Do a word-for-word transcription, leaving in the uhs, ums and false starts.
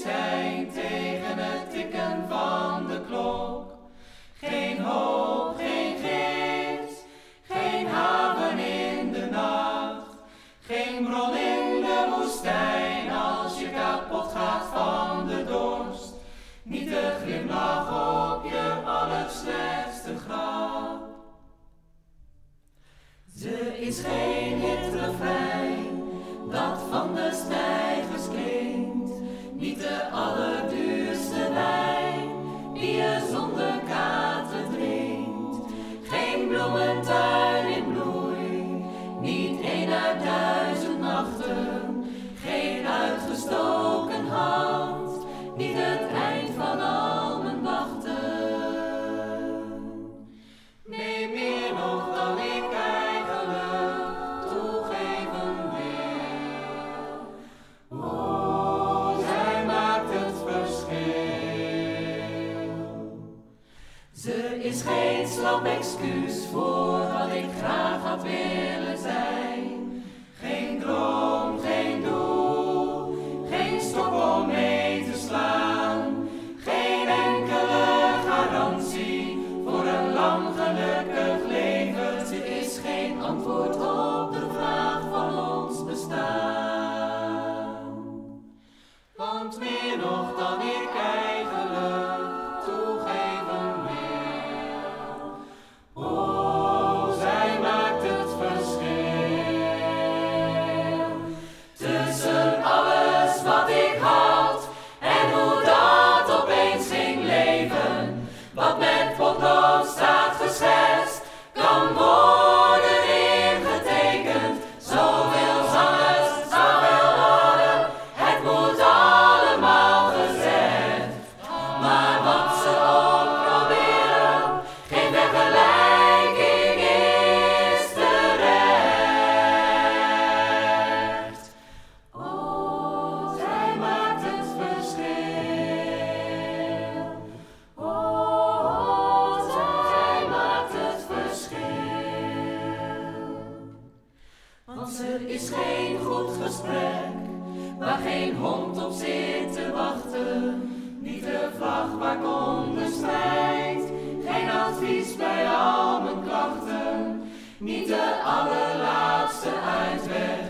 woestijn tegen het tikken van de klok. Geen hoop, geen gids, geen haven in de nacht. Geen bron in de woestijn als je kapot gaat van de dorst. Niet de glimlach op je allerslechtste grap. Ze is geen hitrefrein dat van de stijgers klinkt. Niet de allerduurste wijn die je zonder kater drinkt. Geen bloementuin in bloei, niet een uit duizend nachten. Geen uitgestoken hand, niet het eind van al mijn wachten. Nee, meer nog dan ik eigenlijk toegeven wil. Oh, zij maakt het verschil. Ze is geen slap excuus voor wat ik graag had willen zijn. Geen droom, geen doel, geen stok om mee te slaan. Geen enkele garantie voor een lang gelukkig leven. Ze is geen antwoord op de vraag van ons bestaan. Want meer nog dan ik eigenlijk toegeven wil. Oh, zij maakt het verschil. Tussen alles wat ik had en hoe dat opeens ging leven. Wat met potlood staat geschetst, kan worden ingetekend. Zoveel zangers, zoveel woorden, het moet allemaal gezegd. Maar wat ze ook proberen, geen vergelijking is terecht. Oh, zij maakt het verschil. Oh, zij maakt het verschil. Want er is geen goed gesprek, waar geen hond op zit te wachten. Niet de vlag waar ik onder strijd, geen advies bij al mijn klachten. Niet de allerlaatste uitweg,